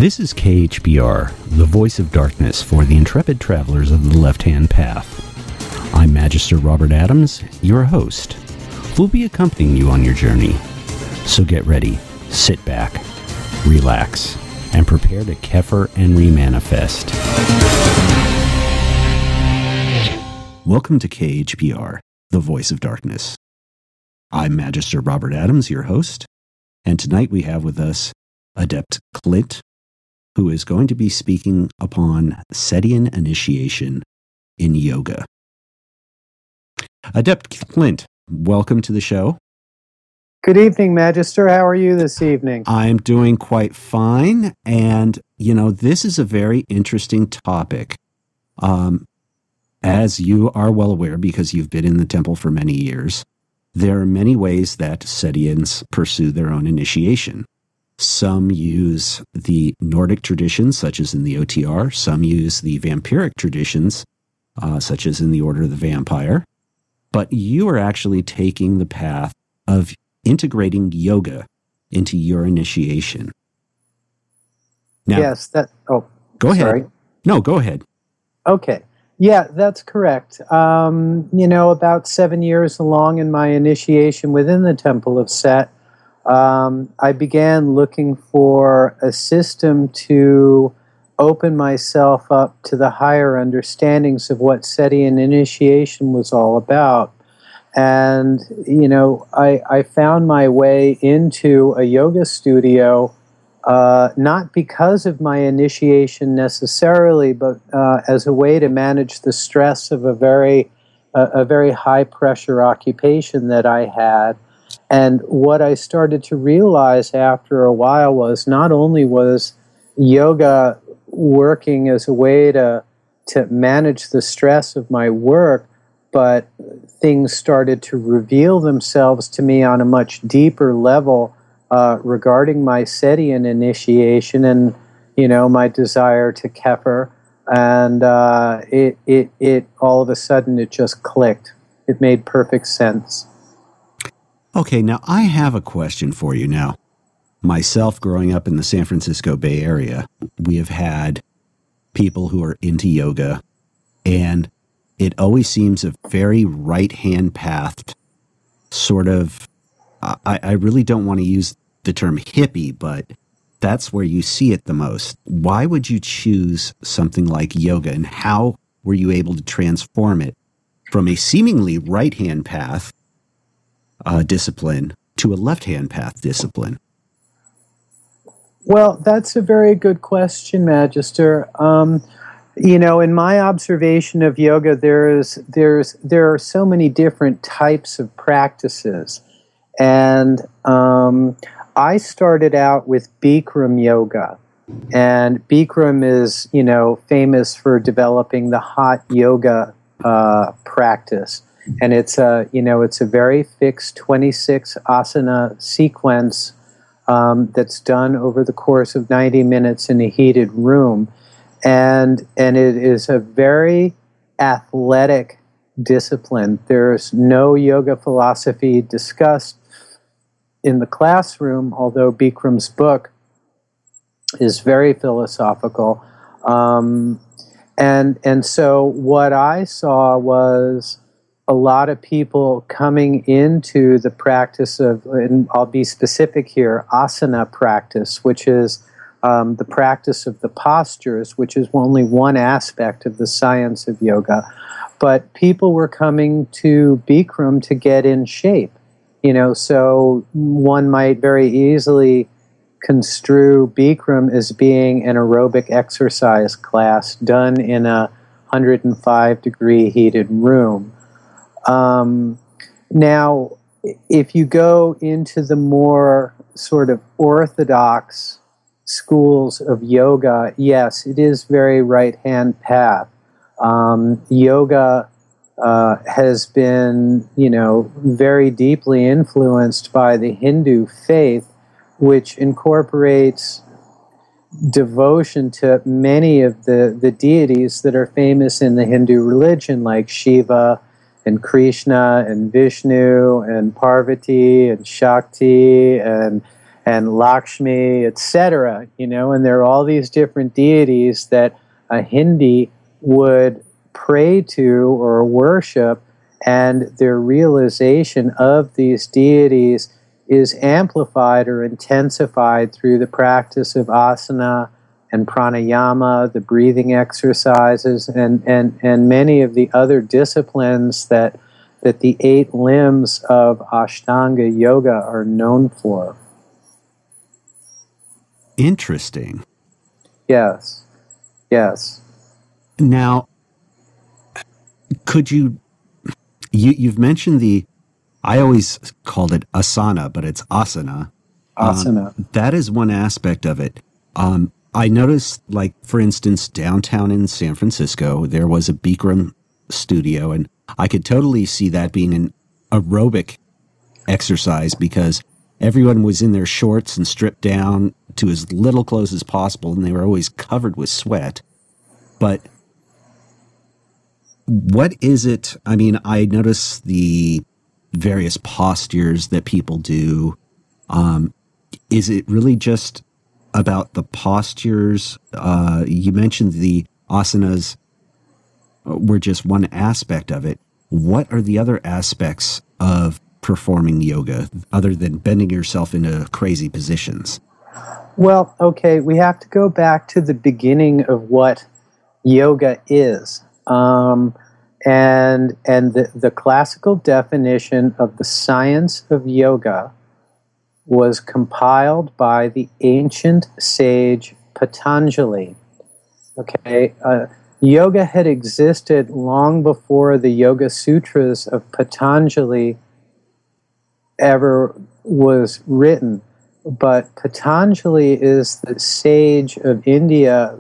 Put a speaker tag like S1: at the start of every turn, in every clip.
S1: This is KHBR, the voice of darkness for the intrepid travelers of the left-hand path. I'm Magister Robert Adams, your host, who will be accompanying you on your journey. So get ready, sit back, relax, and prepare to Kepher and remanifest. Welcome to KHBR, the voice of darkness. I'm Magister Robert Adams, your host, and tonight we have with us Adept Clint, who is going to be speaking upon Setian initiation in yoga. Adept Clint, welcome to the show.
S2: Good evening, Magister. How are you this evening?
S1: I'm doing quite fine, and, this is a very interesting topic. As you are well aware, because you've been in the temple for many years, there are many ways that Setians pursue their own initiation. Some use the Nordic traditions, such as in the OTR. Some use the vampiric traditions, such as in the Order of the Vampire. But you are actually taking the path of integrating yoga into your initiation. Now,
S2: yes,
S1: go ahead.
S2: Sorry.
S1: No, go ahead.
S2: Okay. Yeah, that's correct. About 7 years along in my initiation within the Temple of Set, I began looking for a system to open myself up to the higher understandings of what Setian initiation was all about. And, I found my way into a yoga studio, not because of my initiation necessarily, but as a way to manage the stress of a very high pressure occupation that I had. And what I started to realize after a while was not only was yoga working as a way to manage the stress of my work, but things started to reveal themselves to me on a much deeper level regarding my Setian initiation and, my desire to Kepher. And it all of a sudden, it just clicked. It made perfect sense.
S1: Okay, now I have a question for you now. Myself, growing up in the San Francisco Bay Area, we have had people who are into yoga, and it always seems a very right-hand pathed sort of, I really don't want to use the term hippie, but that's where you see it the most. Why would you choose something like yoga, and how were you able to transform it from a seemingly right-hand path discipline to a left-hand path discipline?
S2: Well, that's a very good question, Magister. In my observation of yoga, there are so many different types of practices, and I started out with Bikram yoga, and Bikram is famous for developing the hot yoga practice. And it's a very fixed 26 asana sequence that's done over the course of 90 minutes in a heated room, and it is a very athletic discipline. There's no yoga philosophy discussed in the classroom, although Bikram's book is very philosophical. And so what I saw was a lot of people coming into the practice of, and I'll be specific here, asana practice, which is the practice of the postures, which is only one aspect of the science of yoga. But people were coming to Bikram to get in shape. So one might very easily construe Bikram as being an aerobic exercise class done in a 105-degree heated room. Now, if you go into the more sort of orthodox schools of yoga, yes, it is very right-hand path. Yoga has been, very deeply influenced by the Hindu faith, which incorporates devotion to many of the deities that are famous in the Hindu religion, like Shiva and Krishna and Vishnu and Parvati and Shakti and and Lakshmi, etc. And there are all these different deities that a Hindi would pray to or worship, and their realization of these deities is amplified or intensified through the practice of asana and pranayama, the breathing exercises, and many of the other disciplines that the 8 limbs of Ashtanga Yoga are known for.
S1: Interesting.
S2: Yes.
S1: Now, could you've mentioned I always called it asana, but it's asana.
S2: Asana.
S1: That is one aspect of it. I noticed, like, for instance, downtown in San Francisco, there was a Bikram studio, and I could totally see that being an aerobic exercise because everyone was in their shorts and stripped down to as little clothes as possible, and they were always covered with sweat. But what is it? I mean, I notice the various postures that people do. Is it really just about the postures? You mentioned the asanas were just one aspect of it. What are the other aspects of performing yoga other than bending yourself into crazy positions?
S2: Well, okay, we have to go back to the beginning of what yoga is. And the classical definition of the science of yoga was compiled by the ancient sage Patanjali. Okay, yoga had existed long before the Yoga Sutras of Patanjali ever was written. But Patanjali is the sage of India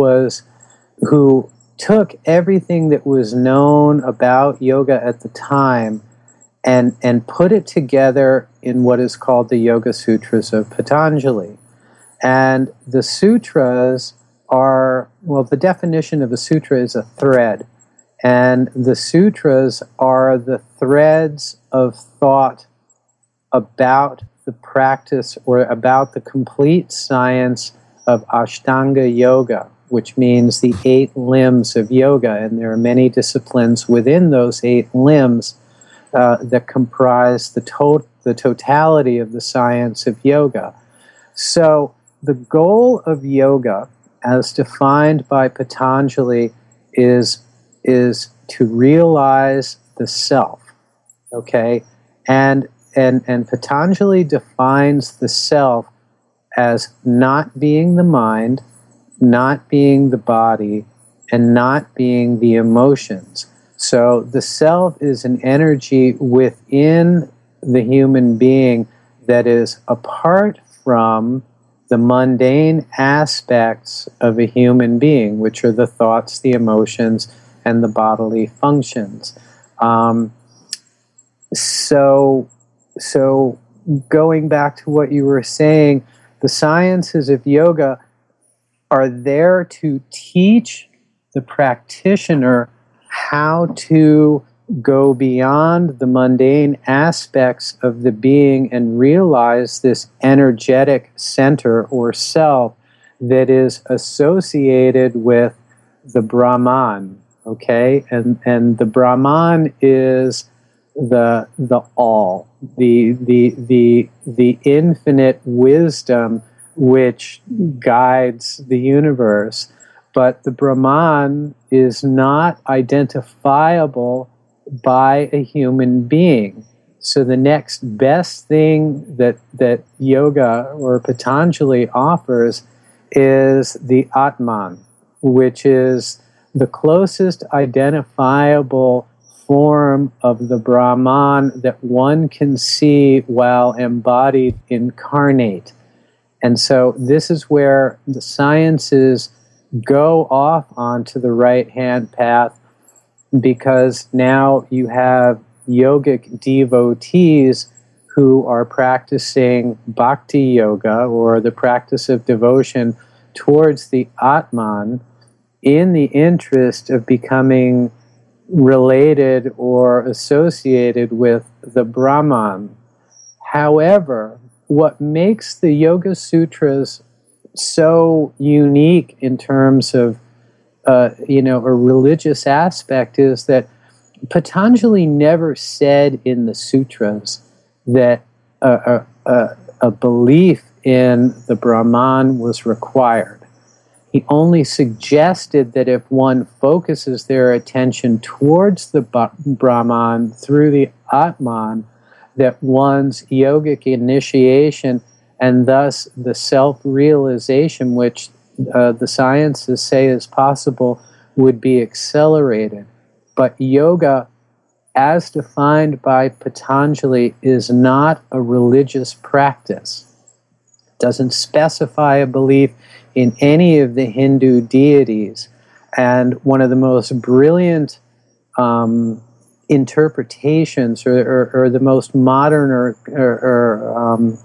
S2: who took everything that was known about yoga at the time and put it together in what is called the Yoga Sutras of Patanjali. And the sutras are, well, the definition of a sutra is a thread. And the sutras are the threads of thought about the practice or about the complete science of Ashtanga Yoga, which means the 8 limbs of yoga. And there are many disciplines within those 8 limbs that comprise the totality of the science of yoga. So the goal of yoga, as defined by Patanjali, is to realize the self. Okay, and Patanjali defines the self as not being the mind, not being the body, and not being the emotions. So the self is an energy within the human being that is apart from the mundane aspects of a human being, which are the thoughts, the emotions, and the bodily functions. So going back to what you were saying, the sciences of yoga are there to teach the practitioner how to go beyond the mundane aspects of the being and realize this energetic center or self that is associated with the Brahman. Okay, and the Brahman is the all, the infinite wisdom which guides the universe. But the Brahman is not identifiable by a human being. So the next best thing that yoga or Patanjali offers is the Atman, which is the closest identifiable form of the Brahman that one can see while embodied incarnate. And so this is where the sciences go off onto the right-hand path, because now you have yogic devotees who are practicing bhakti yoga, or the practice of devotion towards the Atman, in the interest of becoming related or associated with the Brahman. However, what makes the Yoga Sutras so unique in terms of a religious aspect is that Patanjali never said in the sutras that a belief in the Brahman was required. He only suggested that if one focuses their attention towards the Brahman through the Atman, that one's yogic initiation and thus the self-realization, which the sciences say is possible, would be accelerated. But yoga, as defined by Patanjali, is not a religious practice. It doesn't specify a belief in any of the Hindu deities. And one of the most brilliant interpretations or the most modern or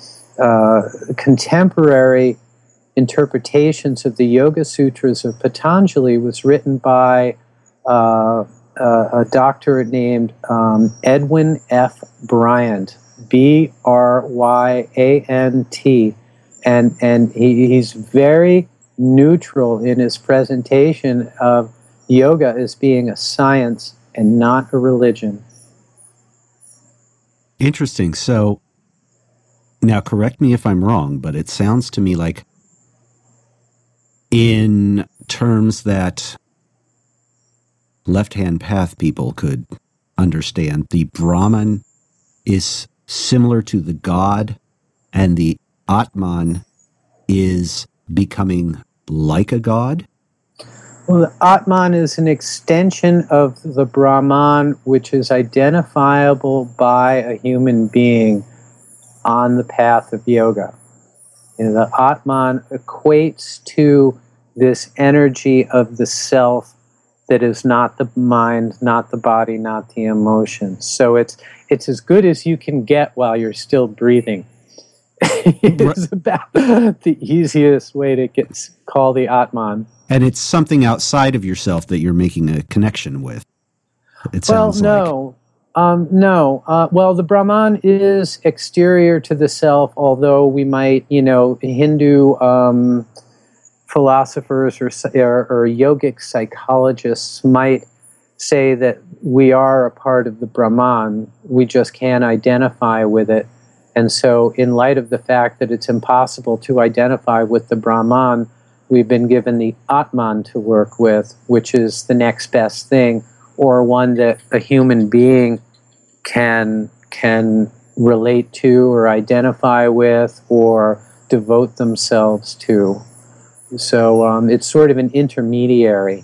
S2: contemporary interpretations of the Yoga Sutras of Patanjali was written by a doctor named Edwin F. Bryant, Bryant, and he's very neutral in his presentation of yoga as being a science and not a religion.
S1: Interesting. So, now correct me if I'm wrong, but it sounds to me like in terms that left-hand path people could understand, the Brahman is similar to the God, and the Atman is becoming like a God?
S2: Well, the Atman is an extension of the Brahman, which is identifiable by a human being on the path of yoga. The Atman equates to this energy of the self that is not the mind, not the body, not the emotions. So it's as good as you can get while you're still breathing. It's about the easiest way to call the Atman.
S1: And it's something outside of yourself that you're making a connection with. It sounds
S2: no. Well, the Brahman is exterior to the self, although we might, Hindu philosophers or yogic psychologists might say that we are a part of the Brahman. We just can't identify with it. And so in light of the fact that it's impossible to identify with the Brahman, we've been given the Atman to work with, which is the next best thing, or one that a human being can relate to or identify with or devote themselves to. So it's sort of an intermediary.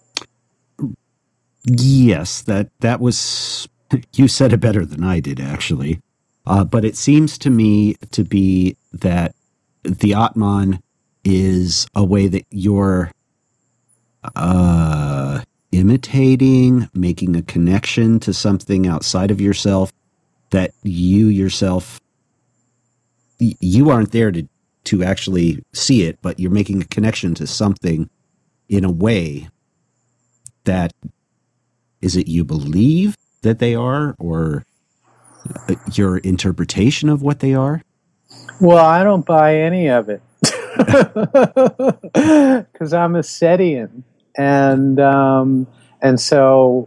S1: Yes, that was, you said it better than I did, actually. But it seems to me to be that the Atman is a way that you're imitating, making a connection to something outside of yourself that you yourself, you aren't there to actually see it, but you're making a connection to something in a way that, is it you believe that they are, or your interpretation of what they are?
S2: Well, I don't buy any of it because I'm a Setian, and so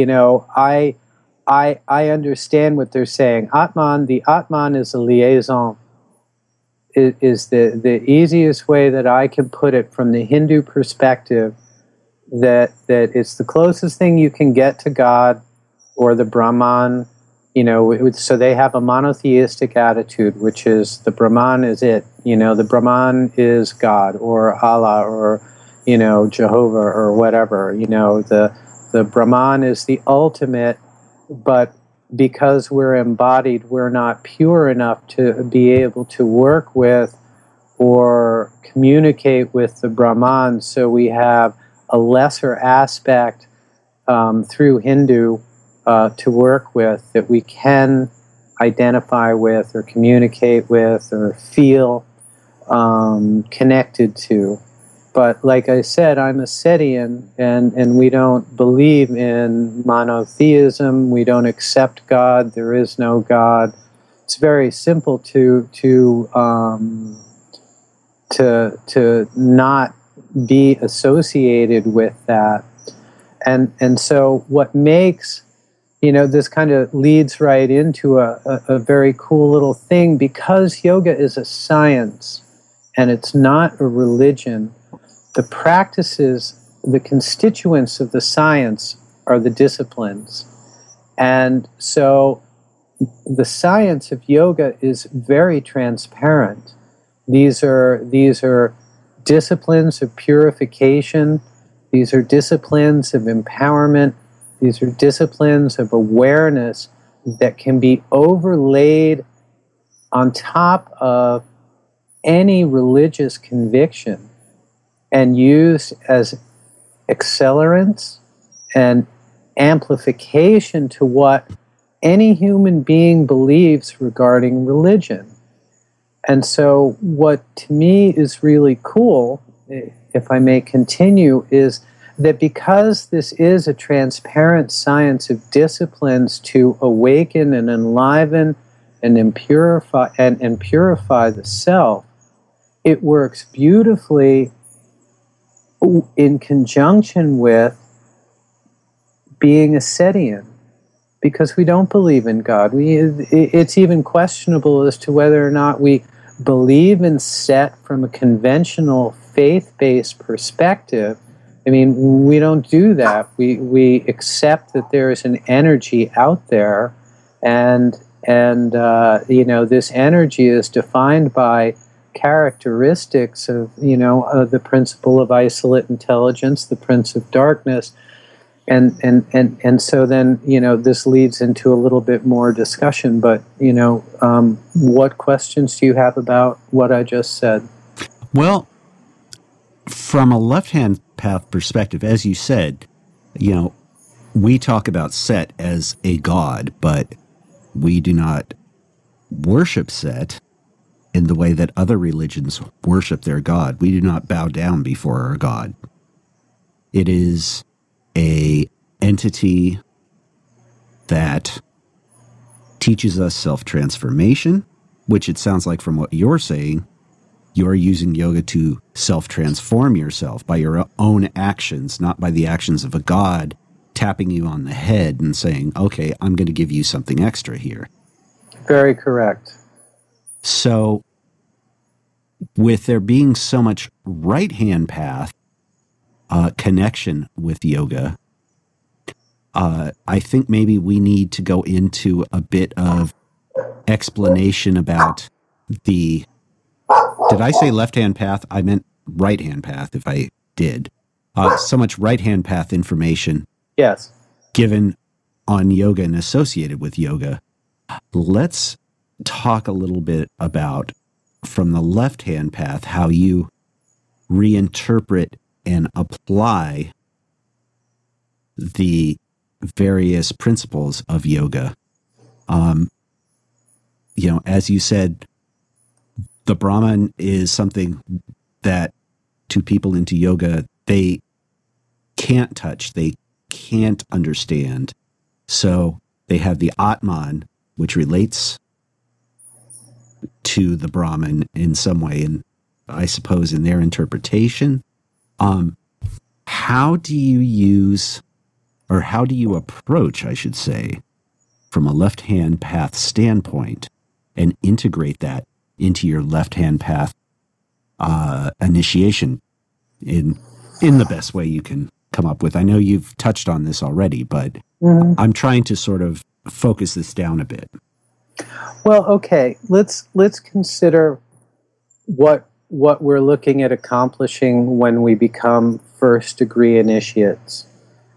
S2: I understand what they're saying. The Atman is a liaison. It is the easiest way that I can put it from the Hindu perspective, that it's the closest thing you can get to God or the Brahman. So they have a monotheistic attitude, which is the Brahman is it. The Brahman is God or Allah or, Jehovah or whatever. The Brahman is the ultimate, but because we're embodied, we're not pure enough to be able to work with or communicate with the Brahman. So we have a lesser aspect through Hindu to work with, that we can identify with or communicate with or feel connected to. But like I said, I'm a Setian, and we don't believe in monotheism. We don't accept God. There is no God. it's very simple to not be associated with that. And so what makes, this kind of leads right into a very cool little thing, because yoga is a science and it's not a religion. The practices, the constituents of the science are the disciplines. And so the science of yoga is very transparent. These are disciplines of purification. These are disciplines of empowerment. These are disciplines of awareness that can be overlaid on top of any religious conviction and used as accelerants and amplification to what any human being believes regarding religion. And so what to me is really cool, if I may continue, is that because this is a transparent science of disciplines to awaken and enliven and purify the self, it works beautifully in conjunction with being ascetian, because we don't believe in God. It's even questionable as to whether or not we believe in Set from a conventional faith-based perspective. I mean, we don't do that. We accept that there is an energy out there, and this energy is defined by characteristics of the principle of isolate intelligence, the Prince of Darkness, and so then this leads into a little bit more discussion. But what questions do you have about what I just said?
S1: Well, from a left-hand path perspective, as you said, we talk about Set as a god, but we do not worship Set in the way that other religions worship their god. We do not bow down before our god. It is a entity that teaches us self-transformation, which it sounds like from what you're saying, you're using yoga to self-transform yourself by your own actions, not by the actions of a god tapping you on the head and saying, okay, I'm going to give you something extra here.
S2: Very correct.
S1: So with there being so much right-hand path connection with yoga, I think maybe we need to go into a bit of explanation about did I say left-hand path? I meant right-hand path if I did. So much right-hand path information.
S2: Yes.
S1: Given on yoga and associated with yoga. Let's talk a little bit about, from the left-hand path, how you reinterpret and apply the various principles of yoga. As you said, the Brahman is something that to people into yoga, they can't touch, they can't understand. So they have the Atman, which relates to the Brahman in some way, and I suppose in their interpretation. How do you use, or how do you approach, I should say, from a left-hand path standpoint, and integrate that into your left-hand path initiation in the best way you can come up with? I know you've touched on this already, but I'm trying to sort of focus this down a bit.
S2: Well, okay, let's consider what we're looking at accomplishing when we become first-degree initiates.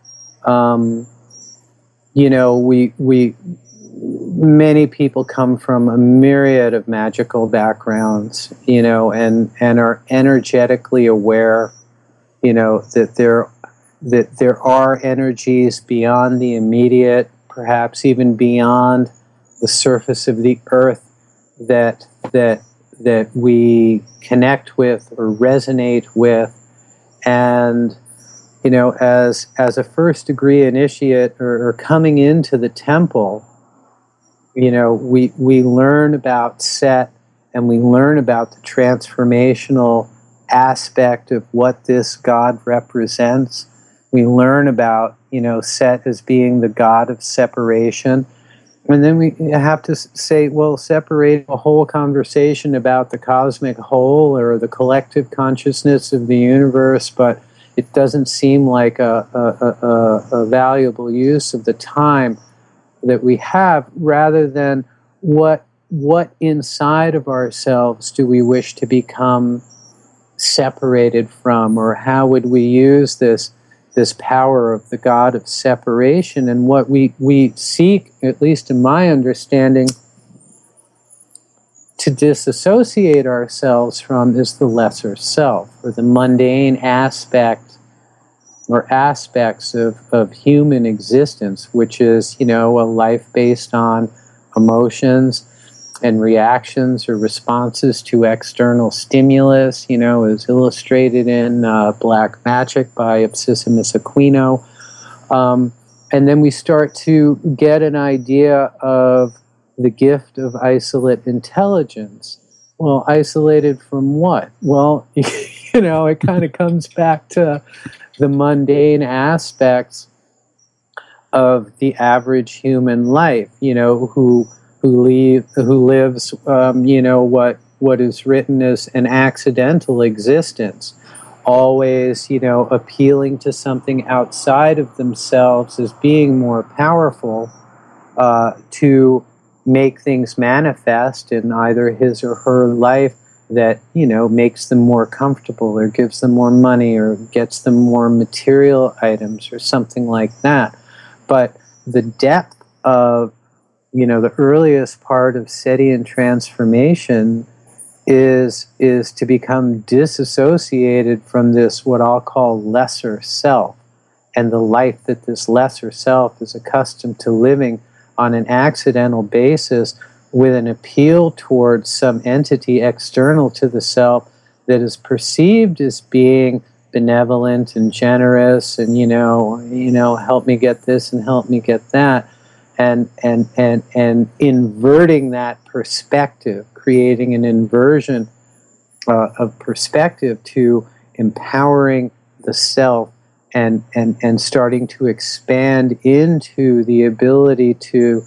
S2: Many people come from a myriad of magical backgrounds, and are energetically aware, that there are energies beyond the immediate, perhaps even beyond the surface of the earth that we connect with or resonate with. And as a first degree initiate or coming into the temple, we learn about Set, and we learn about the transformational aspect of what this God represents. We learn about, Set as being the God of separation. And then we have to say, well, separate a whole conversation about the cosmic whole or the collective consciousness of the universe, but it doesn't seem like a valuable use of the time that we have, rather than what inside of ourselves do we wish to become separated from, or how would we use this power of the God of separation. And what we seek, at least in my understanding, to disassociate ourselves from is the lesser self, or the mundane aspect or aspects of human existence, which is, a life based on emotions and reactions or responses to external stimulus, is illustrated in Black Magic by Absissamus Aquino. And then we start to get an idea of the gift of isolate intelligence. Well, isolated from what? Well, it kind of comes back to the mundane aspects of the average human life, who lives, what is written as an accidental existence, always, appealing to something outside of themselves as being more powerful to make things manifest in either his or her life that, makes them more comfortable or gives them more money or gets them more material items or something like that. But the depth of, the earliest part of Setian transformation is to become disassociated from this, what I'll call lesser self, and the life that this lesser self is accustomed to living on an accidental basis, with an appeal towards some entity external to the self that is perceived as being benevolent and generous, and help me get this and help me get that, and inverting that perspective, creating an inversion of perspective to empowering the self, and starting to expand into the ability to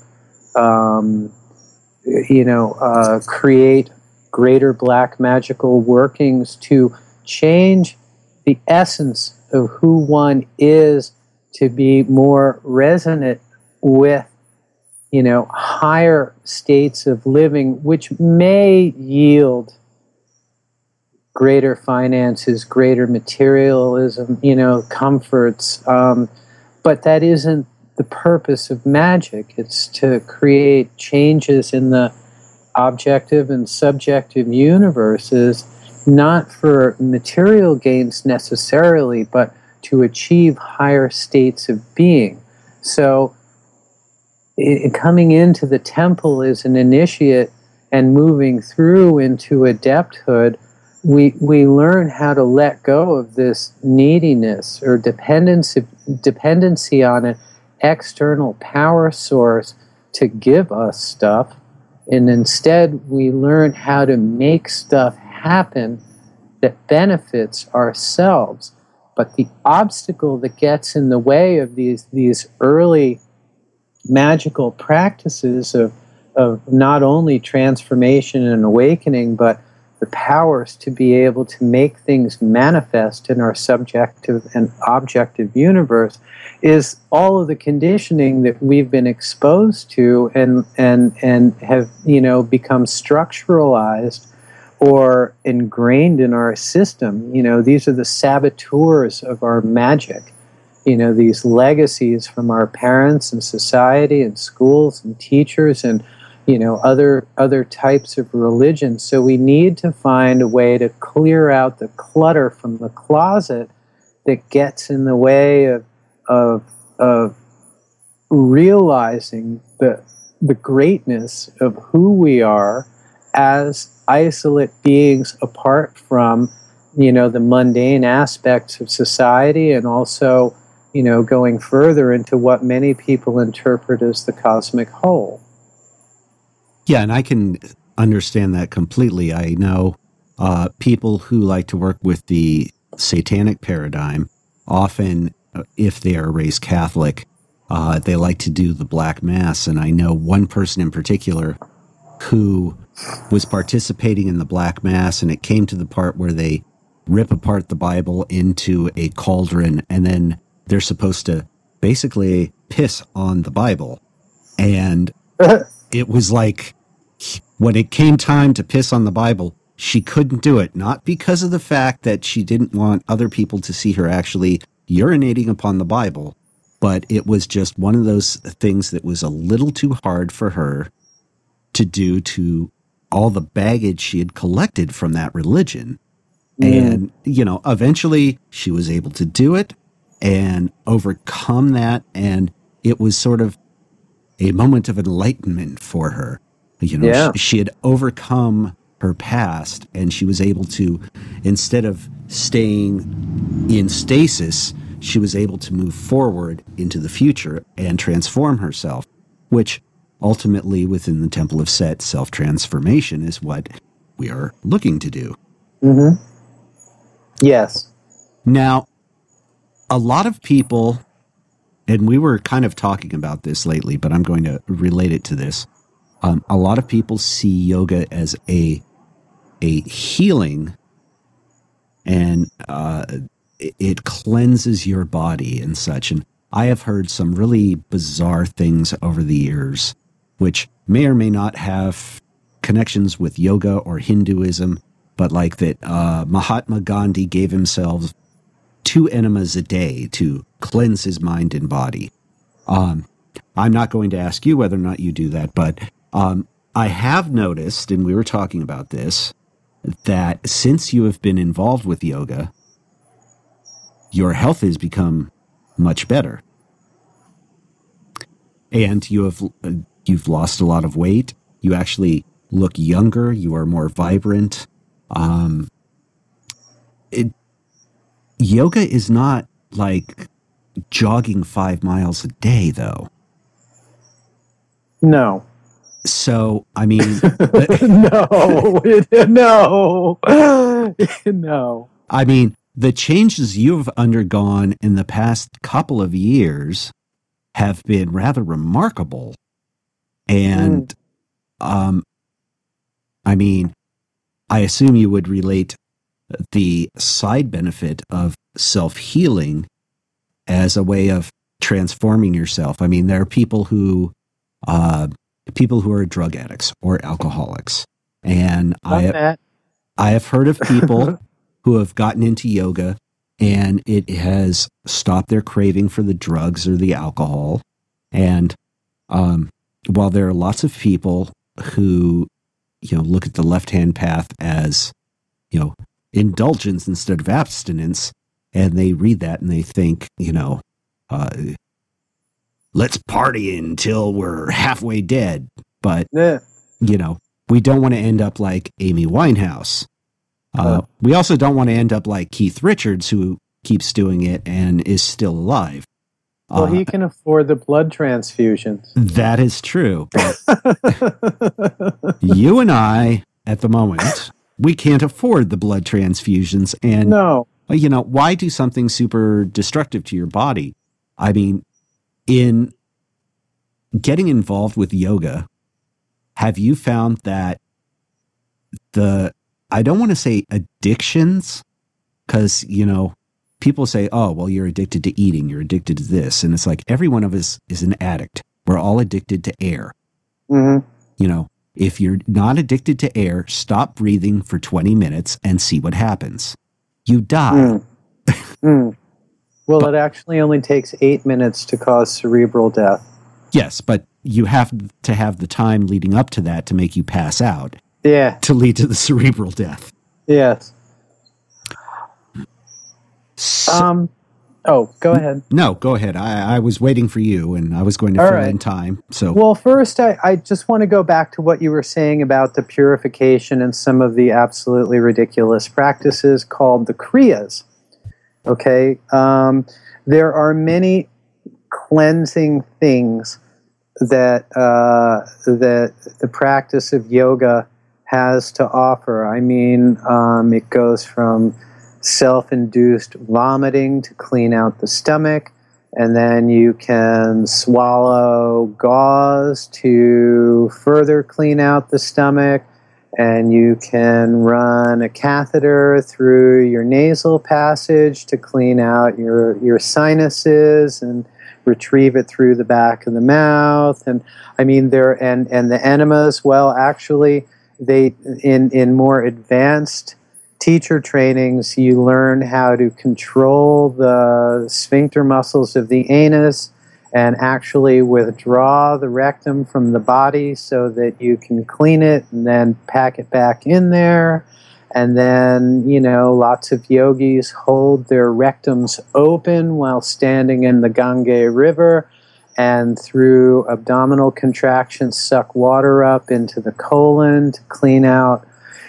S2: create greater black magical workings to change the essence of who one is, to be more resonant with, higher states of living, which may yield greater finances, greater materialism, comforts. But that isn't the purpose of magic. It's to create changes in the objective and subjective universes, not for material gains necessarily, but to achieve higher states of being. So coming into the temple as an initiate and moving through into adepthood, we learn how to let go of this neediness or dependency on an external power source to give us stuff, and instead we learn how to make stuff happen that benefits ourselves. But the obstacle that gets in the way of these early magical practices of not only transformation and awakening, but the powers to be able to make things manifest in our subjective and objective universe, is all of the conditioning that we've been exposed to and have become structuralized or ingrained in our system. These are the saboteurs of our magic. These legacies from our parents and society and schools and teachers and other types of religion. So we need to find a way to clear out the clutter from the closet that gets in the way of realizing the greatness of who we are as isolate beings apart from the mundane aspects of society, and also going further into what many people interpret as the cosmic whole.
S1: Yeah, and I can understand that completely. I know people who like to work with the satanic paradigm, often, if they are raised Catholic, they like to do the Black Mass. And I know one person in particular who was participating in the Black Mass, and it came to the part where they rip apart the Bible into a cauldron, and then they're supposed to basically piss on the Bible. And it was like, when it came time to piss on the Bible, she couldn't do it, not because of the fact that she didn't want other people to see her actually urinating upon the Bible, but it was just one of those things that was a little too hard for her to do, to all the baggage she had collected from that religion. And, eventually she was able to do it and overcome that. And it was sort of a moment of enlightenment for her. She had overcome her past, and she was able to, instead of staying in stasis, she was able to move forward into the future and transform herself, which ultimately, within the Temple of Set, self-transformation is what we are looking to do.
S2: Mm-hmm. Yes.
S1: Now, a lot of people, and we were kind of talking about this lately, but I'm going to relate it to this. A lot of people see yoga as a healing, and it cleanses your body and such. And I have heard some really bizarre things over the years, which may or may not have connections with yoga or Hinduism, but like that Mahatma Gandhi gave himself 2 enemas a day to cleanse his mind and body. I'm not going to ask you whether or not you do that, but I have noticed, and we were talking about this, that since you have been involved with yoga, your health has become much better. And you've lost a lot of weight. You actually look younger. You are more vibrant. Yoga is not like jogging 5 miles a day, though.
S2: No.
S1: So, I mean...
S2: No.
S1: I mean, the changes you've undergone in the past couple of years have been rather remarkable. And, I mean, I assume you would relate the side benefit of self-healing as a way of transforming yourself. I mean, there are people who are drug addicts or alcoholics. And I have heard of people who have gotten into yoga and it has stopped their craving for the drugs or the alcohol. And while there are lots of people who, look at the left-hand path as, indulgence instead of abstinence, and they read that and they think, let's party until we're halfway dead. But, we don't want to end up like Amy Winehouse. We also don't want to end up like Keith Richards, who keeps doing it and is still alive.
S2: Well, he can afford the blood transfusions.
S1: That is true. But you and I, at the moment, we can't afford the blood transfusions. And,
S2: no.
S1: Why do something super destructive to your body? I mean, in getting involved with yoga, have you found that I don't want to say addictions, because, people say, oh, well, you're addicted to eating, you're addicted to this. And it's like, every one of us is an addict. We're all addicted to air.
S2: Mm-hmm.
S1: If you're not addicted to air, stop breathing for 20 minutes and see what happens. You die.
S2: Well, it actually only takes 8 minutes to cause cerebral death.
S1: Yes, but you have to have the time leading up to that to make you pass out.
S2: Yeah.
S1: To lead to the cerebral death.
S2: Yes.
S1: So,
S2: go ahead.
S1: No, go ahead. I was waiting for you, and I was going to fill in time. So,
S2: well, first, I just want to go back to what you were saying about the purification and some of the absolutely ridiculous practices called the Kriyas. Okay? There are many cleansing things that the practice of yoga has to offer. I mean, it goes from self-induced vomiting to clean out the stomach, and then you can swallow gauze to further clean out the stomach, and you can run a catheter through your nasal passage to clean out your sinuses and retrieve it through the back of the mouth. And I mean, and the enemas, well, actually, they in more advanced teacher trainings, you learn how to control the sphincter muscles of the anus and actually withdraw the rectum from the body so that you can clean it and then pack it back in there. And then, lots of yogis hold their rectums open while standing in the Ganges River, and through abdominal contractions suck water up into the colon to clean out.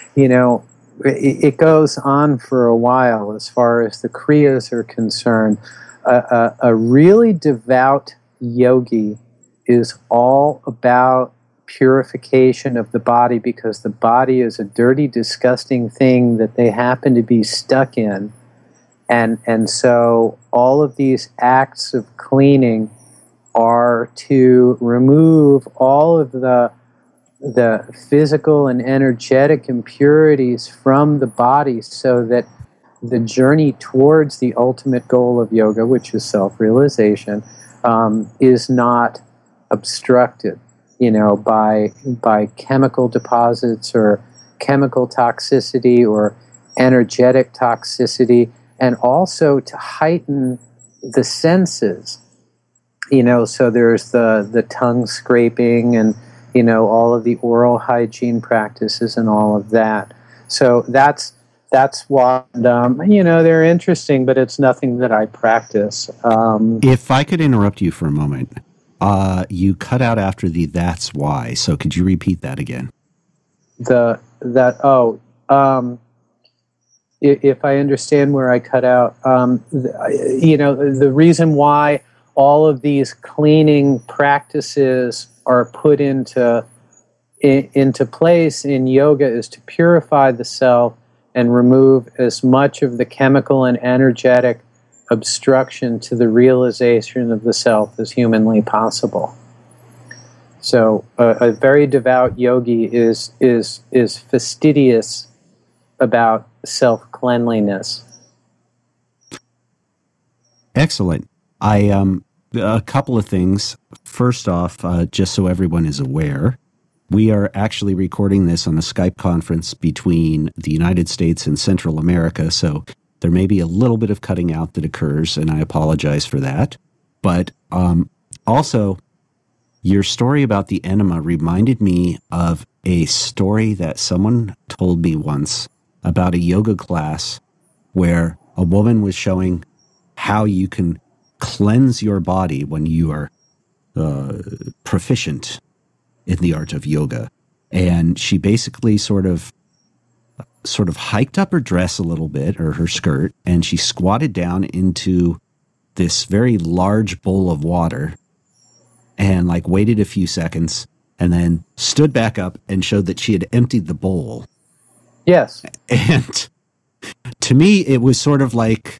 S2: It goes on for a while as far as the kriyas are concerned. A really devout yogi is all about purification of the body, because the body is a dirty, disgusting thing that they happen to be stuck in. And so all of these acts of cleaning are to remove all of the physical and energetic impurities from the body, so that the journey towards the ultimate goal of yoga, which is self-realization, is not obstructed, by chemical deposits or chemical toxicity or energetic toxicity, and also to heighten the senses. So there's the tongue scraping and all of the oral hygiene practices and all of that. So that's why, they're interesting, but it's nothing that I practice.
S1: If I could interrupt you for a moment, you cut out after the "that's why," so could you repeat that again?
S2: If I understand where I cut out, the reason why all of these cleaning practices are put into place in yoga is to purify the self and remove as much of the chemical and energetic obstruction to the realization of the self as humanly possible. So a very devout yogi is fastidious about self-cleanliness.
S1: Excellent. A couple of things. First off, just so everyone is aware, we are actually recording this on a Skype conference between the United States and Central America, so there may be a little bit of cutting out that occurs, and I apologize for that. But also, your story about the enema reminded me of a story that someone told me once about a yoga class where a woman was showing how you can cleanse your body when you are proficient in the art of yoga. And she basically sort of hiked up her dress a little bit, or her skirt, and she squatted down into this very large bowl of water and waited a few seconds and then stood back up and showed that she had emptied the bowl.
S2: Yes.
S1: And to me, it was sort of like,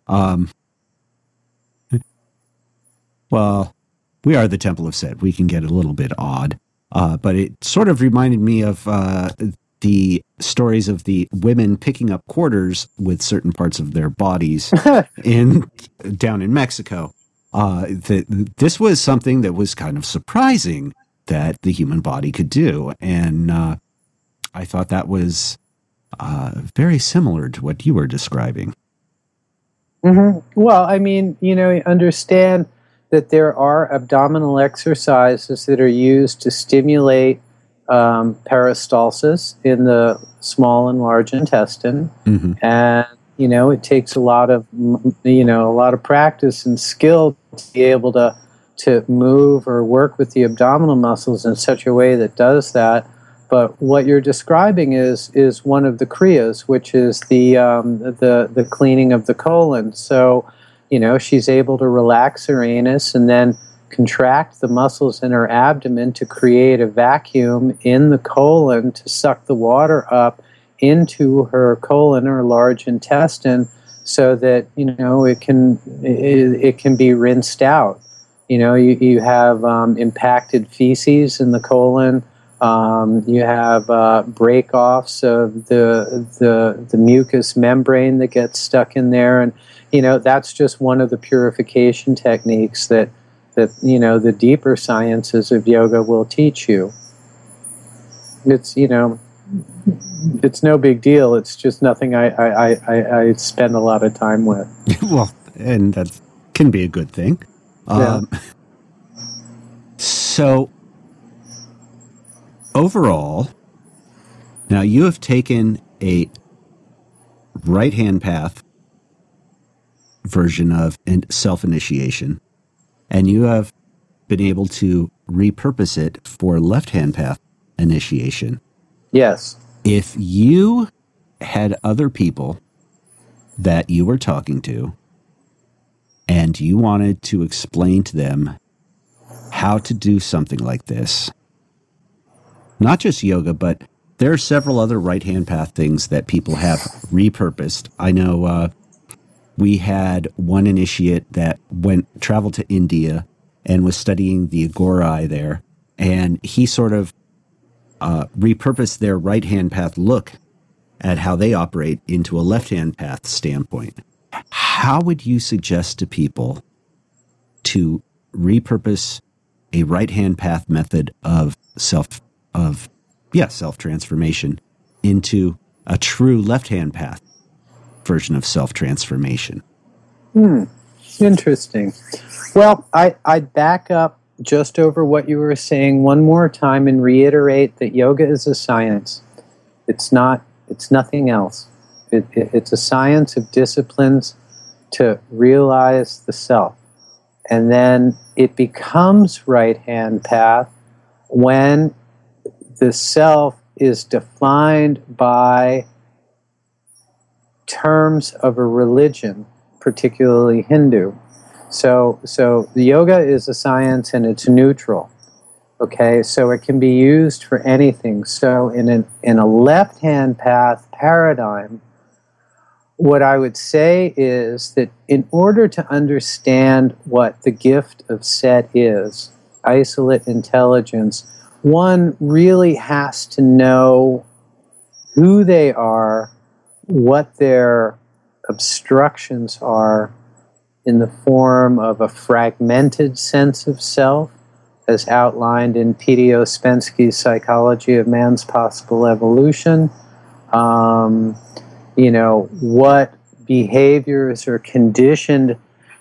S1: well, we are the Temple of Set. We can get a little bit odd. But it sort of reminded me of the stories of the women picking up quarters with certain parts of their bodies down in Mexico. This was something that was kind of surprising that the human body could do. And I thought that was very similar to what you were describing.
S2: Mm-hmm. Well, I mean, understand that there are abdominal exercises that are used to stimulate peristalsis in the small and large intestine. Mm-hmm. And, it takes a lot of practice and skill to be able to move or work with the abdominal muscles in such a way that does that. But what you're describing is one of the kriyas, which is the cleaning of the colon. So, she's able to relax her anus and then contract the muscles in her abdomen to create a vacuum in the colon to suck the water up into her colon or large intestine, so that it can be rinsed out. You have impacted feces in the colon. You have break-offs of the mucous membrane that gets stuck in there, and that's just one of the purification techniques that the deeper sciences of yoga will teach you. It's it's no big deal. It's just nothing I spend a lot of time with.
S1: Well, and that can be a good thing.
S2: Yeah.
S1: So, overall, now you have taken a right-hand path version of self-initiation, and you have been able to repurpose it for left-hand path initiation.
S2: Yes.
S1: If you had other people that you were talking to, and you wanted to explain to them how to do something like this, not just yoga, but there are several other right-hand path things that people have repurposed. I know we had one initiate that traveled to India and was studying the Agorai there, and he sort of repurposed their right-hand path look at how they operate into a left-hand path standpoint. How would you suggest to people to repurpose a right-hand path method of self-transformation into a true left-hand path version of self-transformation?
S2: Interesting. Well, I'd back up just over what you were saying one more time and reiterate that yoga is a science. It's nothing else. It's a science of disciplines to realize the self. And then it becomes right-hand path when the self is defined by terms of a religion, particularly Hindu. So the yoga is a science and it's neutral. Okay, so it can be used for anything. So in a left-hand path paradigm, what I would say is that in order to understand what the gift of Set is, isolate intelligence, one really has to know who they are, what their obstructions are in the form of a fragmented sense of self, as outlined in P.D. Ouspensky's Psychology of Man's Possible Evolution. What behaviors or conditioned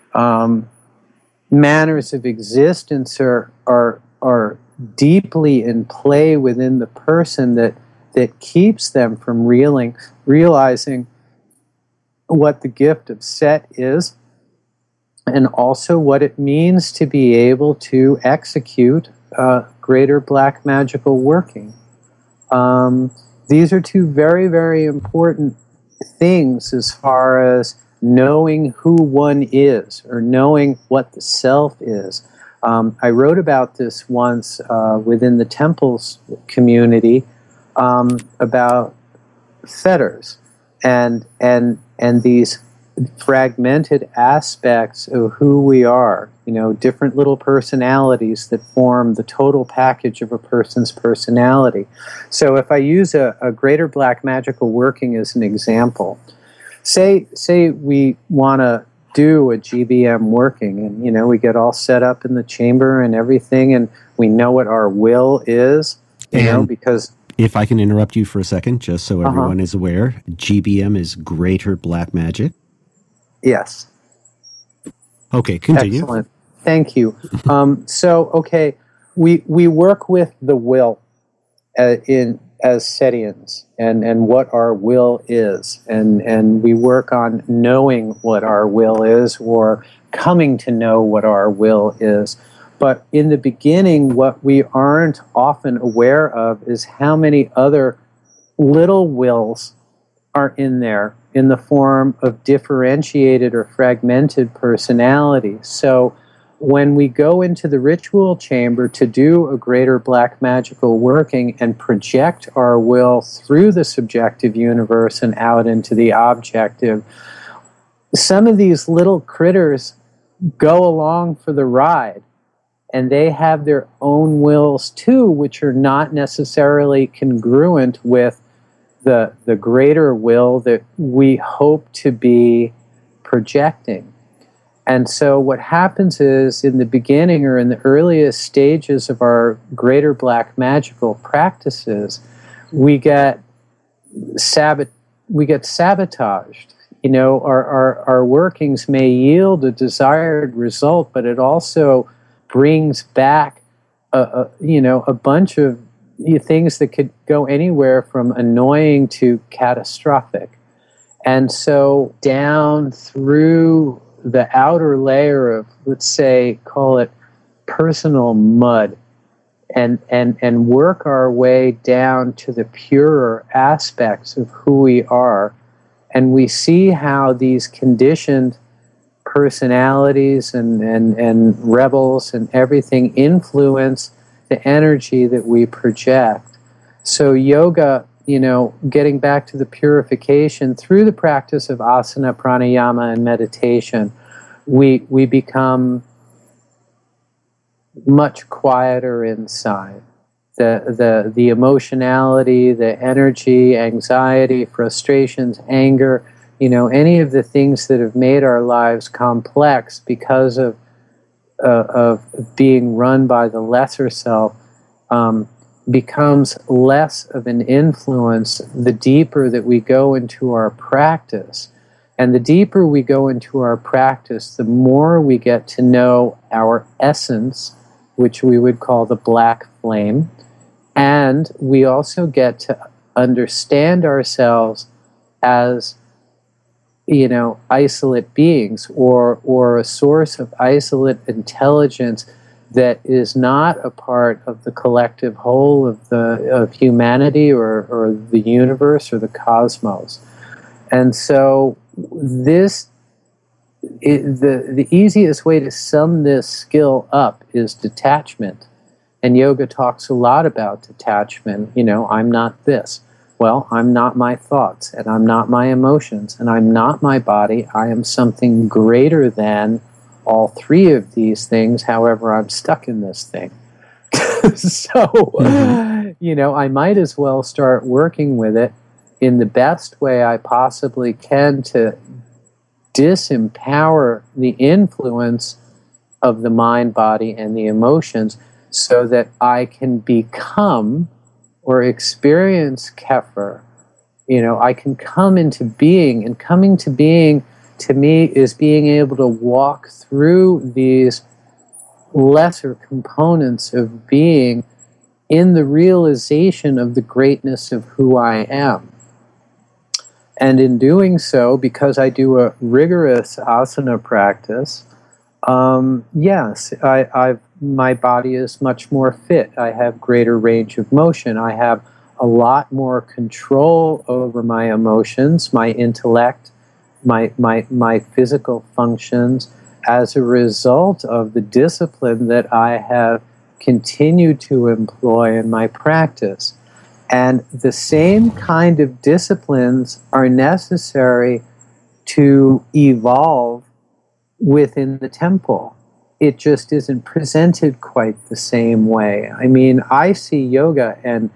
S2: manners of existence are deeply in play within the person that keeps them from realizing what the gift of Set is, and also what it means to be able to execute greater black magical working. These are two very, very important things as far as knowing who one is, or knowing what the self is. I wrote about this once within the temples community about fetters and these fragmented aspects of who we are, different little personalities that form the total package of a person's personality. So if I use a greater black magical working as an example, say we want to do a GBM working, and we get all set up in the chamber and everything, and we know what our will is, because...
S1: If I can interrupt you for a second, just so everyone is aware, GBM is Greater Black Magic.
S2: Yes.
S1: Okay, continue.
S2: Excellent. Thank you. We work with the will as Setians and what our will is, and we work on knowing what our will is, or coming to know what our will is. But in the beginning, what we aren't often aware of is how many other little wills are in there in the form of differentiated or fragmented personalities. So when we go into the ritual chamber to do a greater black magical working and project our will through the subjective universe and out into the objective, some of these little critters go along for the ride, and they have their own wills too, which are not necessarily congruent with the greater will that we hope to be projecting. And so what happens is, in the beginning or in the earliest stages of our greater black magical practices, we get sabotaged. You know, our workings may yield a desired result, but it also brings back a bunch of things that could go anywhere from annoying to catastrophic. And so down through the outer layer of, let's say, call it personal mud, and work our way down to the purer aspects of who we are. And we see how these conditioned personalities and rebels and everything influence the energy that we project. So yoga, you know, getting back to the purification through the practice of asana, pranayama, and meditation, we become much quieter inside. The emotionality, the energy, anxiety, frustrations, anger, you know, any of the things that have made our lives complex because of being run by the lesser self, becomes less of an influence the deeper that we go into our practice. And the deeper we go into our practice, the more we get to know our essence, which we would call the black flame. And we also get to understand ourselves as, you know, isolate beings, or a source of isolate intelligence that is not a part of the collective whole of humanity or the universe or the cosmos. And so the easiest way to sum this skill up is detachment. And yoga talks a lot about detachment. You know, I'm not this. Well, I'm not my thoughts, and I'm not my emotions, and I'm not my body. I am something greater than all three of these things. However, I'm stuck in this thing. So, you know, I might as well start working with it in the best way I possibly can to disempower the influence of the mind, body, and the emotions, so that I can become or experience Kepher. You know, I can come into being, and coming to being to me is being able to walk through these lesser components of being in the realization of the greatness of who I am. And in doing so, because I do a rigorous asana practice, yes, my body is much more fit. I have greater range of motion. I have a lot more control over my emotions, my intellect, my physical functions, as a result of the discipline that I have continued to employ in my practice. And the same kind of disciplines are necessary to evolve within the temple. It just isn't presented quite the same way. I mean, I see yoga and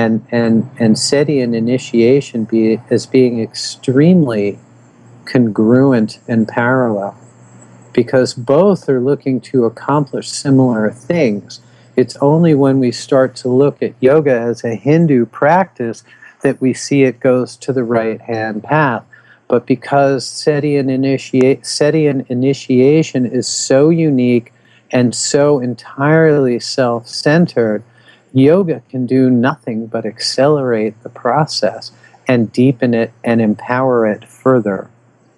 S2: seti and initiation as being extremely congruent and parallel, because both are looking to accomplish similar things. It's only when we start to look at yoga as a Hindu practice that we see it goes to the right-hand path. But because seti and initiation is so unique and so entirely self-centered, yoga can do nothing but accelerate the process and deepen it and empower it further.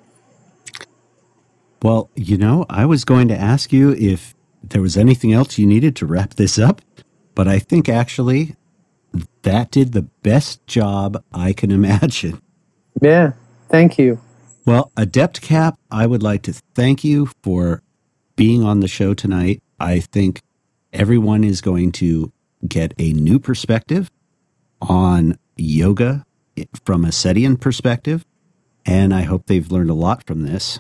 S1: Well, you know, I was going to ask you if there was anything else you needed to wrap this up, but I think actually that did the best job I can imagine.
S2: Yeah, thank you.
S1: Well, Adept Cap, I would like to thank you for being on the show tonight. I think everyone is going to get a new perspective on yoga from a Setian perspective, and I hope they've learned a lot from this.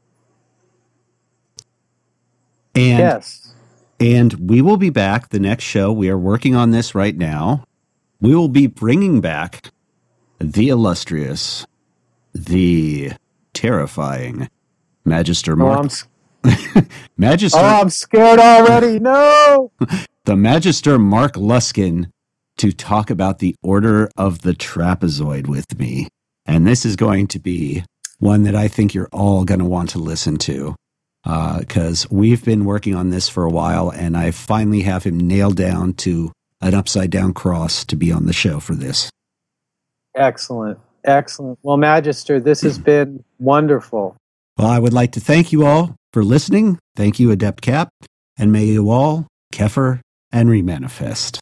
S1: And,
S2: yes.
S1: And we will be back the next show. We are working on this right now. We will be bringing back the illustrious, the terrifying Magister Mark. Magister.
S2: Oh, I'm scared already. No.
S1: The Magister Mark Luskin to talk about the Order of the Trapezoid with me. And this is going to be one that I think you're all going to want to listen to, because we've been working on this for a while, and I finally have him nailed down to an upside-down cross to be on the show for this.
S2: Excellent. Excellent. Well, Magister, this has been wonderful.
S1: Well, I would like to thank you all for listening. Thank you, Adept Cap, and may you all Kefir and remanifest.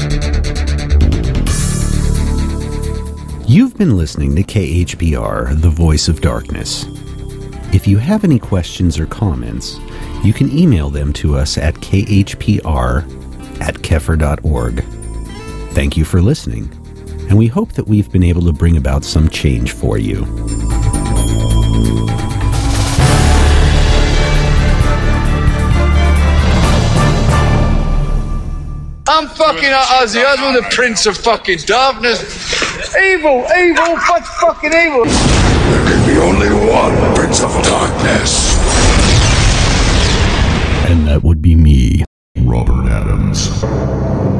S1: You've been listening to KHPR, the Voice of Darkness. If you have any questions or comments, you can email them to us at khpr@kefir.org. Thank you for listening, and we hope that we've been able to bring about some change for you.
S3: I'm fucking Ozzy Osbourne, the Prince of fucking Darkness. Evil, what's fucking evil?
S4: There can be only one Prince of Darkness.
S1: And that would be me,
S4: Robert Adams.